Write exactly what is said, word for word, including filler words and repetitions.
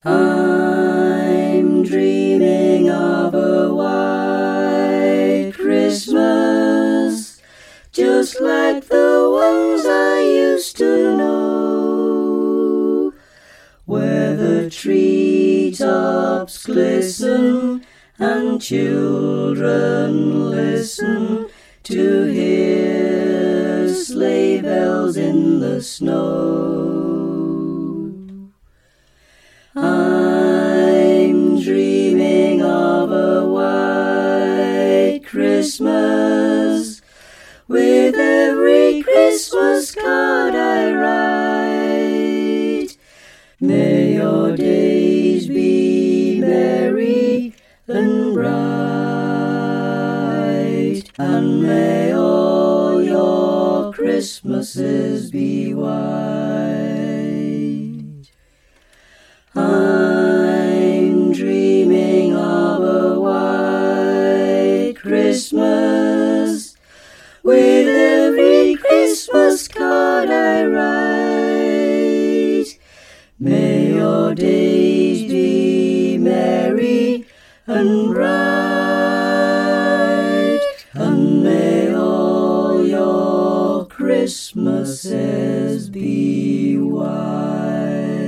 I'm dreaming of a white Christmas, just like the ones I used to know, where the treetops glisten and children listen to hear sleigh bells in the snow. I'm dreaming of a white Christmas, with every Christmas card I write. May your days be merry and bright, and may all your Christmases be white. I'm dreaming of a white Christmas, with every Christmas card I write. May your days be merry and bright, and may all your Christmases be white.